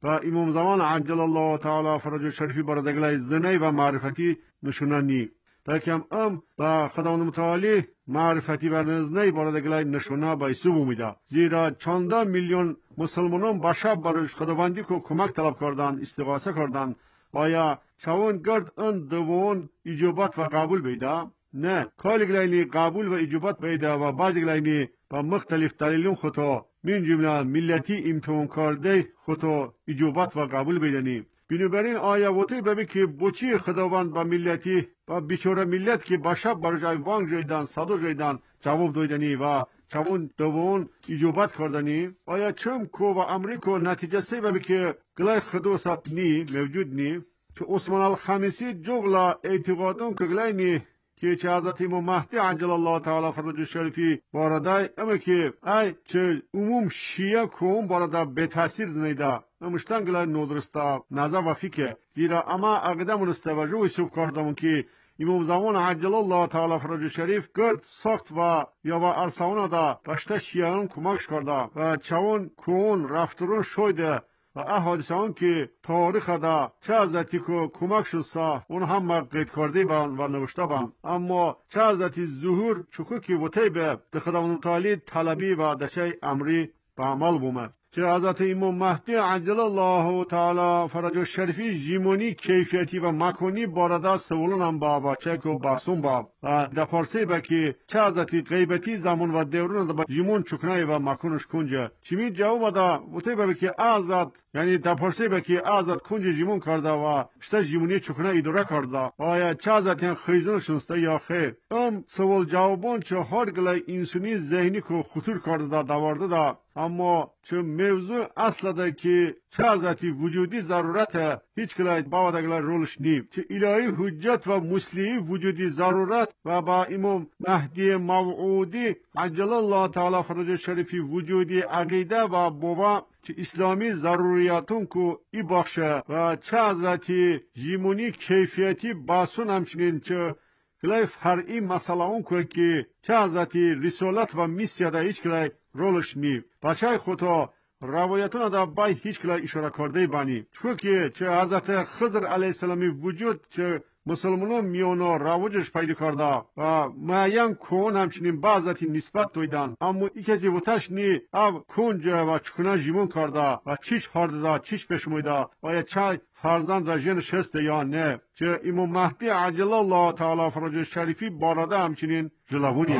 و امام زمان عجل الله تعالی فرج شریفی برادگلای زنی و معرفتی نشونانی تاکم ام با خداوند متعالی معرفتی و نزنی برادگلای نشونه بایسو بومیده زیرا چندان میلیون مسلمانان با شب برش خداوندی که کمک طلب کردند استغاثه کردند آیا چون گرد ان دوون اجابت و قبول بیده نه کالگلاینی قبول و اجابت بیده و بعضگلاینی با مختلف دلیلون خطا من جمله ملتی امتحان کرده خطا اجابت و قبول بیدنی بنابراین آیا وقتی ببی که بچی خداوند با ملتی و بیچاره ملت که با شب برای وانگ جایدن صدو جایدن جواب دویدنی و چون دوون اجابت کردنی آیا چم کو و امریکا نتیجه سی ببی که گلای خدوست نی موجود نی که عثمان الخمیسی جغلا اعتقادون که گلای نی که چه حضرت امام مهدی عجل الله تعالی فرج شریفی وارده اما که ای چه عموم شیعه کوم وارده به تاثیر زنیده امشتن گلای نودرسته نظر و فکر زیرا اما اقدام استوجه و سوب کردم که امام زمان عجل الله تعالی فرج شریف گرد ساخت و یا و ارساونه دا پشت شیعان کمکش کرده و چون کون رفترون شده و احادیث آن که تاریخ دا چه حضرتی که کمک شدسا اون هم قید کرده بان و نوشته بان اما چه حضرتی ظهور چکو که وطی به خداوند تعالی طلبی و دشه امری به عمل بومد که حضرت امام مهدی عجل الله تعالی فرج شریفی جیمونی کیفیتی و مکانی بارده سوالون هم با بچه که بحثون با و در فارسی با که چه حضرتی غیبتی زمان و دیورون با جیمون چکنای و مکانش کنجه چیمی جواب دا وطی با که آزاد یعنی در فارسی با که آزاد کنج جیمون کرده و شتا جیمونی چکنای اداره کرده آیا چه حضرتی خیزون شنسته یا خیر ام سوال جوابون چه هر گلای انسانی ذهنی که خطور کرده دا دوارده دا اما چه موضوع اصل ده که چه حضرتی وجودی ضرورت هیچ کلای باید اگلای رولش نیم چه الهی حجت و مسلیحی وجودی ضرورت و با امام مهدی موعودی عجل الله تعالی فرج شریفی وجودی عقیده و بوا چه اسلامی ضروریاتون که ای بخشه و چه حضرتی جیمونی کیفیتی باسون همچنین چه کلای فرعی مسئله اون که چه حضرتی رسالت و میسیه ده هیچ کلای رولش نیم بچه خدا روایتون دا بای هیچ کلای اشاره کرده بانی چون که چه حضرت خضر علیه السلامی وجود چه مسلمانان میونا رواجش پیدا کرده و معین کون همچنین بعضتی نسبت دویدن اما ای کسی وطش نی او کنج و چکنه جیمون کرده و چیش هارده دا چیش پشمویده و یا چای فرزند و جنش هسته یا نه چه امام مهدی عجل الله تعالی فرج شریفی بارده همچنین جلوونیه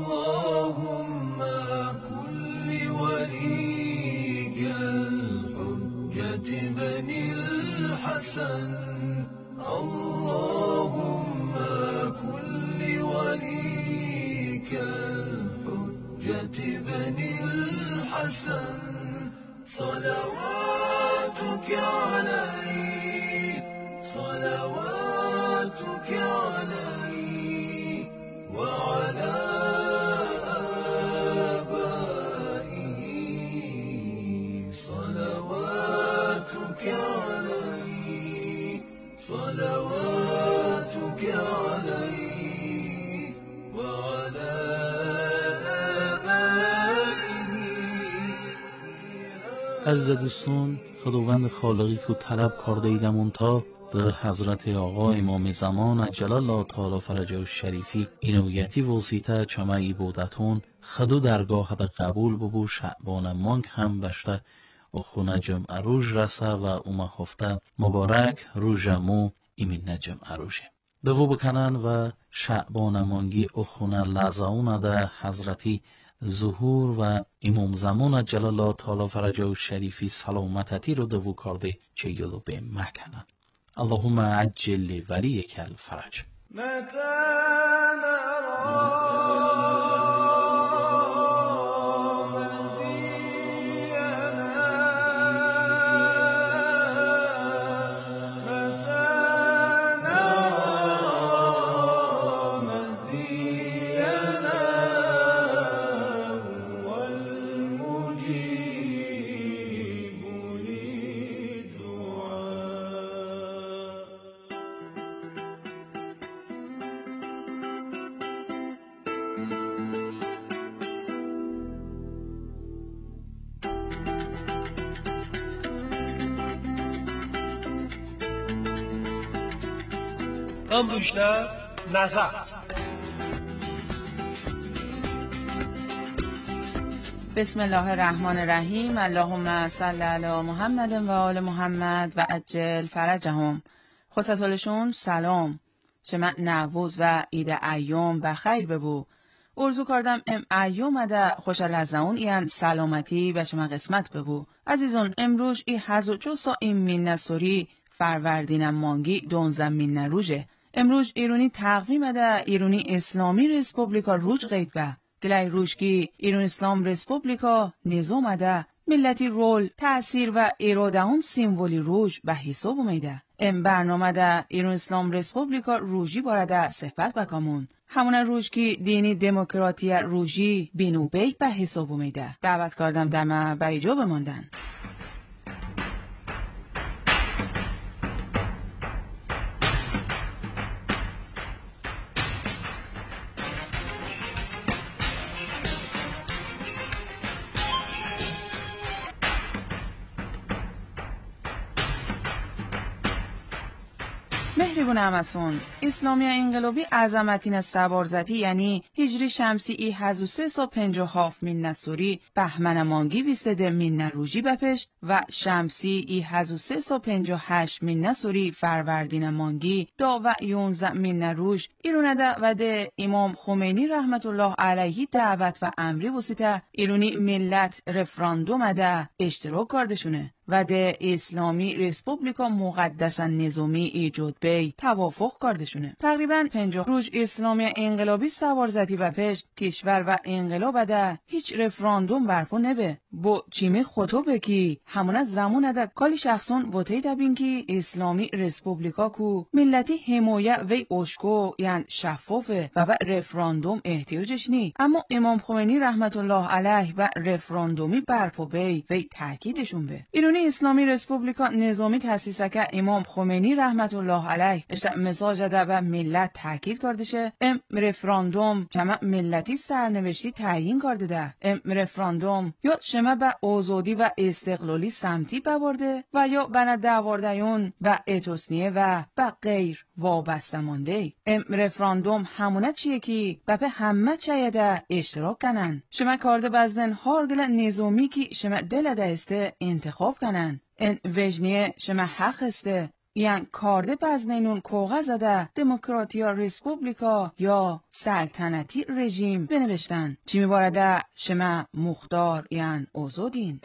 اللهم كل وليك الحجة بني الحسن صلواتك عليه صلواتك عليه وعلى آبائه صلواتك عليه صلواتك عليه وعلى آبائه.
از دوستان خداوند خالقی که طلب کرده ایدمون تا در حضرت آقا امام زمان عجل الله تعالی فرجه شریفی اینویتی وسیطه چمعی بودتون خدو درگاه دا قبول ببو شعبان مانگ هم بشته و خونه جمع روژ رسه و اومه خفته مبارک روژمو ایمین نجم عروشه دوو بکنن و شعبان مانگی اخونه لزاونه ده حضرتی ظهور و امام زمان عجل الله تعالی فرجه شریفی سلامتتی رو دوو کرده چه یلو به مکنن اللهم عجل ولیک الفرج
ام روشنه نظر
بسم الله الرحمن الرحیم. اللهم صل علی محمد و آل محمد و عجل فرجهم. خصتولشون سلام. شما نوروز و عید ایام بخیر ببو. ارزو کردم ام ایام ده خوشحال از اون این سلامتی به شما قسمت ببو. عزیزون امروز ای هزو جوسا این مین نسوری فروردین مانگی دونزم مین نروژه. امروز ایرونی تقویم ده ایرونی اسلامی ریسپوبلیکا روج قید به. گلای روشکی ایران اسلام ریسپوبلیکا نظام ده ملتی رول تأثیر و اراده هم سیمبولی روش به حساب اومده. ام برنامه ده ایران اسلام ریسپوبلیکا روژی بارده صحبت بکامون. همون روشکی دینی دموکراتی روژی بینوبی به حساب اومده. دعوت کردم دمه به ایجا بماندن. مهربون همسون اسلامی انقلابی عظمتین سبارزتی یعنی هجری شمسی ای هزو سه سا پنجاه هاف مین نسوری بهمن مانگی ویستده مین نروژی بپشت و شمسی ای هزو سه سا پنجاه هشت مین نسوری فروردین مانگی دا و یونزه مین نروژ ایرونده و ده امام خمینی رحمت الله علیه دعوت و امری وسیطه ایرونی ملت رفراندوم ده اشتراک کردشونه و ده اسلامی ریسپوبلیکا مقدسا نظامی ایجاد بی توافق کردشونه. تقریبا پنجاه روز اسلامی انقلابی سوارزدی و پشت کشور و انقلاب ده هیچ رفراندوم برپو نبه. با چیمی خطو بکی همون زمان ده کالی شخصون وطهی دبین که اسلامی ریسپوبلیکا کو ملتی حمایه وی اشکو یعنی شفافه و با رفراندوم احتیاجش نی. اما امام خمینی رحمت الله علیه و رفراندومی برپو بی وی تاکیدشون به. ایرانی اسلامی ریسپوبلیکا نظامی تأسیس که امام خمینی رحمت الله علیه اشتا مزاج ده و ملت تاکید کردشه. ام رفراندوم جمع ملتی سرنوشتی تعیین کرده ده. ام رفراندوم یا شما به آزادی و استقلالی سمتی ببرده و یا بنا دواردیون و اتوسنیه و به غیر وابسته مانده. ام رفراندوم همونه چیه که به همه چیه ده اشتراک کنن. شما کارده بزدن هارگل نظامی که شما دل ده استه انتخاب کنن. این وجنیه شما حق استه یعنی کارده بزنینون کاغذ ده دموکراتیا ریسپوبلیکا یا سلطنتی رژیم بنوشتن. چی میبارده شما مختار یعنی آزادین.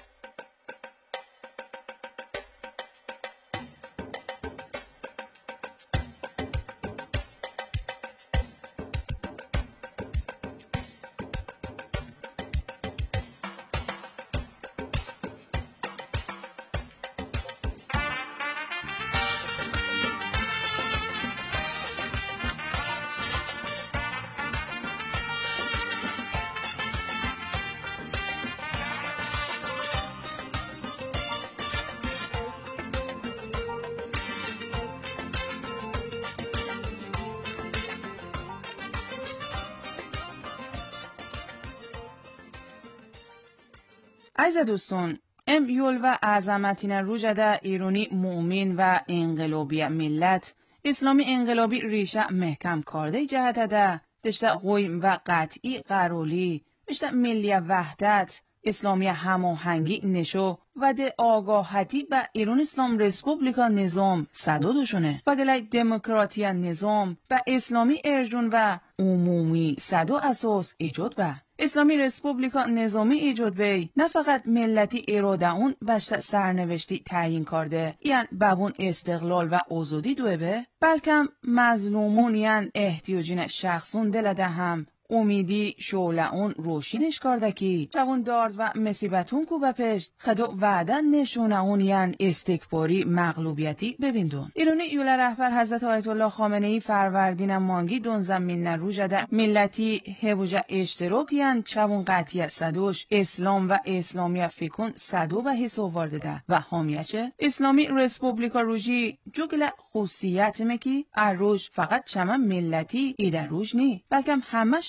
عزیز دوستان ام یول و عظمتین روجده ایرانی مؤمن و انقلابی ملت اسلامی انقلابی ریشه محکم کرده جهت ده دشته قویم و قطعی قرولی دشته ملی وحدت اسلامی هماهنگی نشو و ده آگاهتی به ایران اسلام ریسپوبلیکا نظام صدودشونه و گلای دموکراتی نظام به اسلامی ارجون و عمومی صدو اساس ایجاد به اسلامی ریسپوبلیکا نظامی ایجاد بی نه فقط ملتی اراده اون بشت سرنوشتی تعیین کرده یعنی ببون استقلال و آزادی دوه به بلکه مظلومون یعنی احتیاجین شخصون دلده هم امیدی شعله اون روشینش کرده کی جوان دارد و مصیبتون کو بپشت خدا وعدن نشونه اون یعنی استکباری مغلوبیتی ببیندون. ایرانی یوله رهبر حضرت آیت الله خامنه ای فروردین مانگی دونزم مین روجده ملتی هوجه اشتراک یعنی چوون قطعی صدوش اسلام و اسلامی فکون صدو و حساب وارده و حامیشه اسلامی ریسپوبلیکا روژی جوگل خصوصیت مکی اروج فقط چمن ملتی ایده روژ نی بلکه همه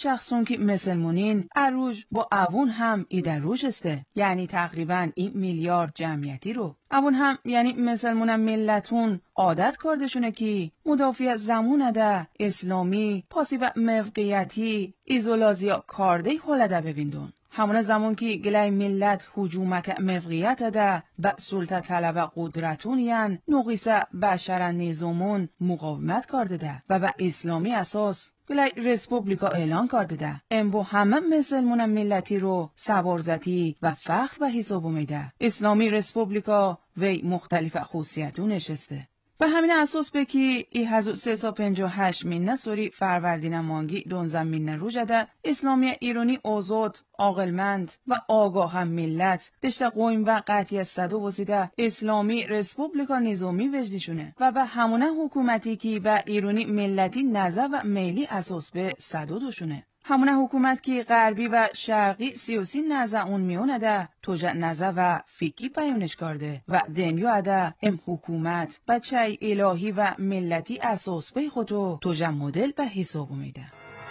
شخصون که مسلمونین اروج با اوون هم ایدر روش استه، یعنی تقریبا این میلیارد جمعیتی رو. اوون هم یعنی مسلمونم ملتون عادت کردشونه که مدافع زمون ده اسلامی پاسی و موقعیتی ایزولازیا کارده حالده ببیندون. همون زمان که گلای ملت حجومک موقعیت ده به سلطه طلب قدرتون یعن نقیصه بشر نظامون مقاومت کرده ده و به اسلامی اساس گلای رسپوبلیکا اعلان کرده ده. ام با همه مسلمون ملتی رو سوارزتی و فخر به حساب میده. اسلامی رسپوبلیکا وی مختلف خصوصیتون نشسته. به همین اساس بکی ای هزار و سیصد و پنجاه و هشت مینه سوری فروردین مانگی دونزده مینه رو جده اسلامی ایرانی آزاد، عاقلمند و آگاه هم ملت دشت قویم و قطعی صد و وزیده اسلامی رسپوبلیکا نظامی وجدیشونه و به همونه حکومتی که به ایرانی ملتی نظر و میلی اساس به صد و دوشونه. همونه حکومت که غربی و شرقی سیاسی نظر اون میونه ده توجه نظر و فیکی بیانش کرده و دنیا اده ام حکومت بچه الهی و ملتی اساس به خودو توجه مدل به حساب میده.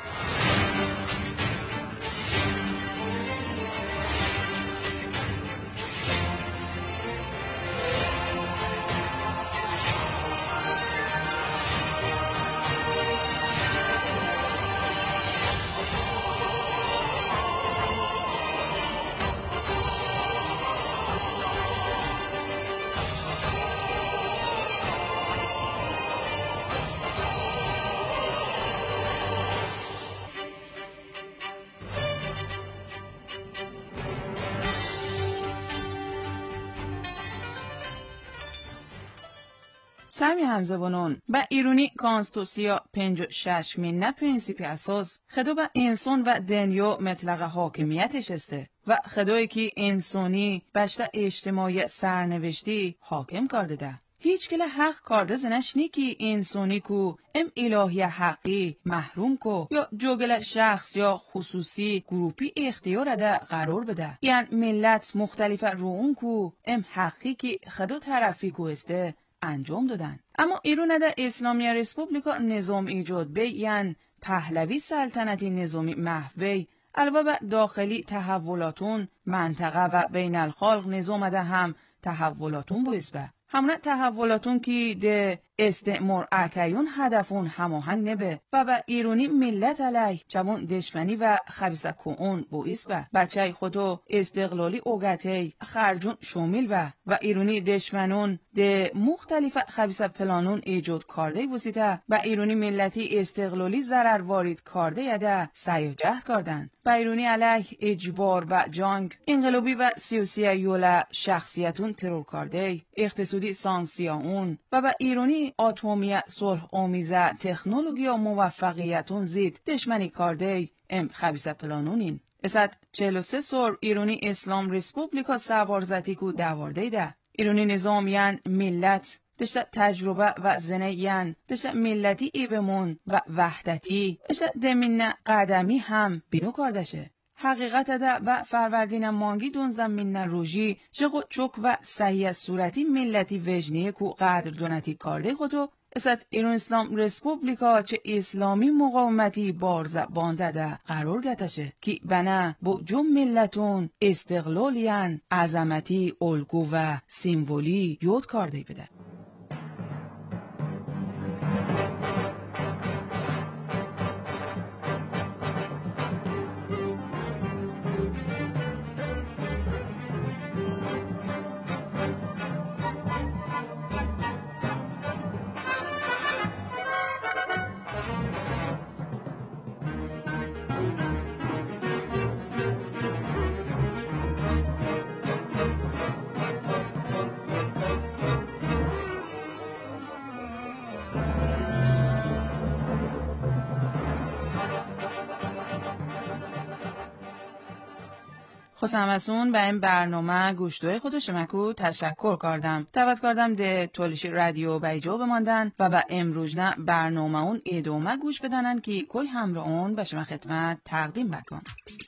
سمی همزبانان به ایرانی کانستوسیا پنجاه و شش مینه پرینسیپی اساس خدا به انسان و دنیا مطلق حاکمیتش استه و خدایی که انسانی بشت اجتماعی سرنوشتی حاکم کرده ده. هیچ کله حق کرده زنش نی که انسانی کو ام الهی حقی محروم کو یا جوگل شخص یا خصوصی گروپی اختیار ده قرار بده. یعنی ملت مختلف رو اون کو ام حقی که خدا طرفی کو استه انجام دادن. اما ایران ده اسلامی رسپوبلیکا نظام ایجاد بی یعنی پهلوی سلطنتی نظامی محوی علاوه داخلی تحولاتون منطقه و بین الخلق نظام ده هم تحولاتون بویست به. همونه تحولاتون که ده استعمار اکیون هدفون هماهنگ نبه و به ایرانی ملت علیه جوان دشمنی و خبیثه کون بویست به. بچه خودو استقلالی اوگته خرجون شامل به و ایرانی دشمنون ده مختلف خبیثه پلانون ایجاد کرده بوسیده و ایرانی ملتی استقلالی ضرر وارد کرده یده سعی و جهد کردن. و ایرانی علیه اجبار و جنگ انقلابی و سیاسی یولا شخصیتون ترور کرده اقتصادی سانکسیون و به ایرانی اتمی صلح آمیزه تکنولوژی و موفقیتون زید دشمنی کرده ام خبیثه پلانونین. اسد چهل و سه سال ایرانی اسلام رسپوبلیکا سوارزتی کو دوارده ده. ایرانی نظام یعن ملت دشت تجربه و زنه یعن دشت ملتی ایبمون و وحدتی دشت دمین قدمی هم بینو کردشه. حقیقت ده و فروردین مانگی دونزده مینه روژی جگو چوک و صحیح صورتی ملتی وجنیه کو قدر دونتی کرده خودو اسد ایران اسلام رسپوبلیکا چه اسلامی مقاومتی بارزه بانده ده قرار گتشه که بنا با جم ملتون استقلالیان عظمتی الگو و سیمبولی یاد کرده بده. خواستم از اون به این برنامه گوشتوی خودو شمکو تشکر کردم. دعوت کردم ده تولشی رادیو بیجا بماندن و به امروز نه برنامه اون ادامه گوش بدنن که کوی همراه اون به شما خدمت تقدیم بکن.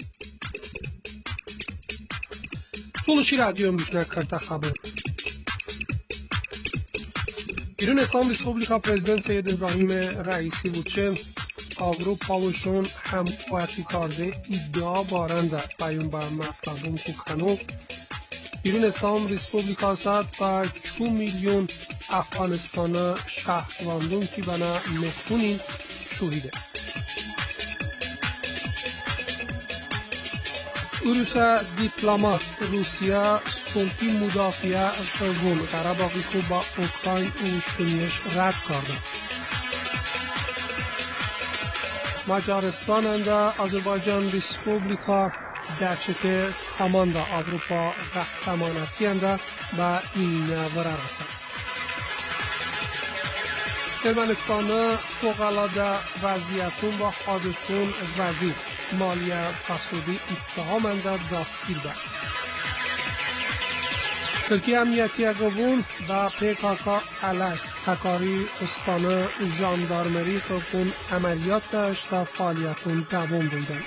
تولشی رادیو امروز نه کرده خبر. ایران اسلام ریسپوبلیکا پرزیدنت سید ابراهیم رئیسی بودچه Avrupa uşun hem kuvvetikarde iddia baranda bayun bar matlabun kukanu İran İslam Respublikası با دو میلیون افغانستان شهروندان که بنا مهمونین شوهیده. اروسا دیپلمات روسیا سلطی مدافعه قوون قرباقی کو با اوکراین اوشتونیش رد کرده. مجارستان انده آذربایجان ریسپوبلیکا درچه تمانده Avrupa قهرمانتی انده با این وره رسد. ارمنستان فوق‌العاده وضعیتون با حادثون وزیر مالیه فسودی اتهام انده دستگیر به. ترکیه امنیتی قوون با پیکاکا علیه تکاری استان ژاندارمری قوون عملیات داشت و فعالیتون دوام بودند.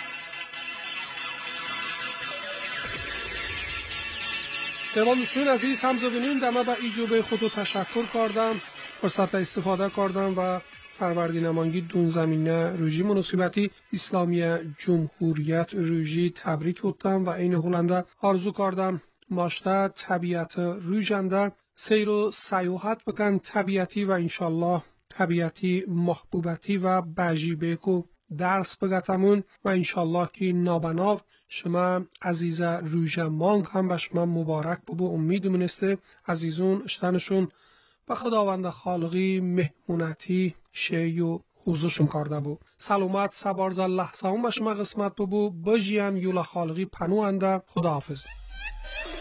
دیوان دوستان عزیز همزبانین دمه به ایجوبه خودو تشکر کردم فرصت استفاده کردم و فروردین مانگی دون زمینه روژی مناسبتی اسلامی جمهوریت روژی تبریک بودم و این هولنده آرزو کردم ماشته طبیعت روژنده سیر و سیاحت بکن طبیعتی و انشالله طبیعتی محبوبتی و بجیبه کو درس بگتمون و انشالله که نابناو شما عزیز روژه مانگ هم به شما مبارک ببو امید منسته عزیزون اشتنشون و خداوند خالقی مهمونتی شی و حوزشون کرده بو سلامت سبارز لحظه هم به شما قسمت ببو بجیم یولا خالقی پنوانده خداحافظ.